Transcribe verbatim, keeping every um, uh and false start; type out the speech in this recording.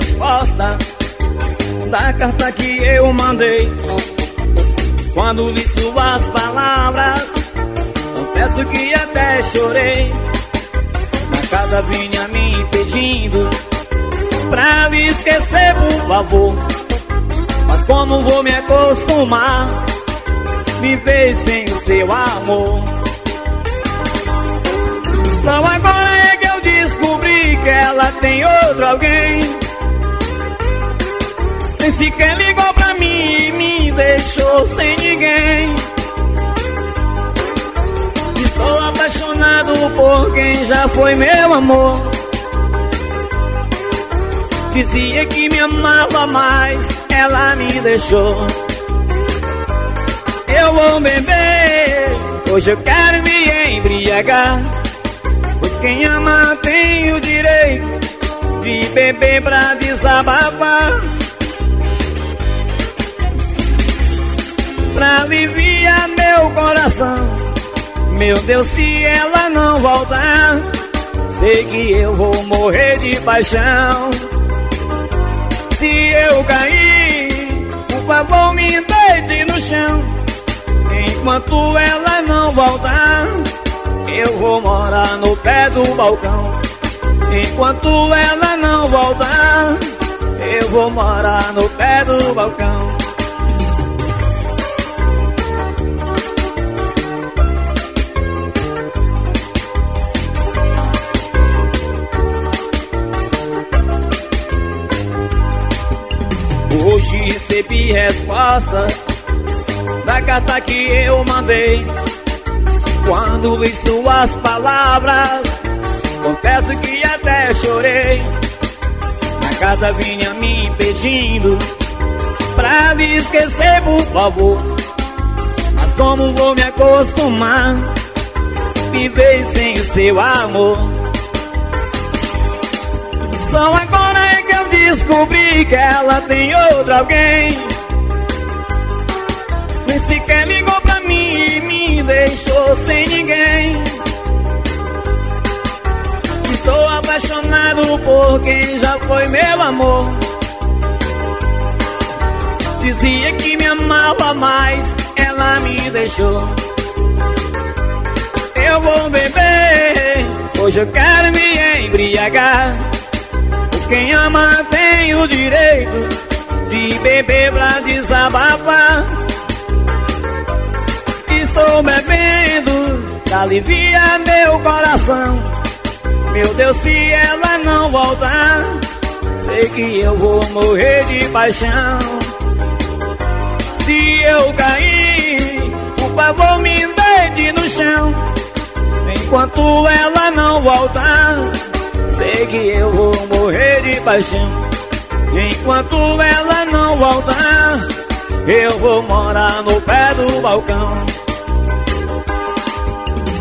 resposta da carta que eu mandei. Quando li suas palavras, confesso que até chorei. Na casa vinha me pedindo pra me esquecer, por favor. Mas como vou me acostumar viver sem o seu amor? Só agora é que eu descobri que ela tem outro alguém. Nem sequer ligou pra mim e me deixou sem ninguém. Estou apaixonado por quem já foi meu amor. Dizia que me amava, mas ela me deixou. Eu vou beber, hoje eu quero me embriagar, pois quem ama tem o direito de beber pra desabafar, pra aliviar meu coração. Meu Deus, se ela não voltar, sei que eu vou morrer de paixão. Se eu cair, por favor me deite no chão. Enquanto ela não voltar, eu vou morar no pé do balcão. Enquanto ela não voltar, eu vou morar no pé do balcão. Hoje recebi resposta da carta que eu mandei. Quando li suas palavras, confesso que até chorei. Na casa vinha me pedindo pra me esquecer, por favor. Mas como vou me acostumar viver sem o seu amor? Só agora é que eu descobri que ela tem outro alguém. Nem sequer ligou pra mim e me deixou sem ninguém. Estou apaixonado por quem já foi meu amor. Dizia que me amava, mas ela me deixou. Eu vou beber, hoje eu quero me embriagar, pois quem ama tem o direito de beber pra desabafar. Estou bebendo pra aliviar meu coração. Meu Deus, se ela não voltar, sei que eu vou morrer de paixão. Se eu cair, por favor me deite no chão. Enquanto ela não voltar, sei que eu vou morrer de paixão. Enquanto ela não voltar, eu vou morar no pé do balcão.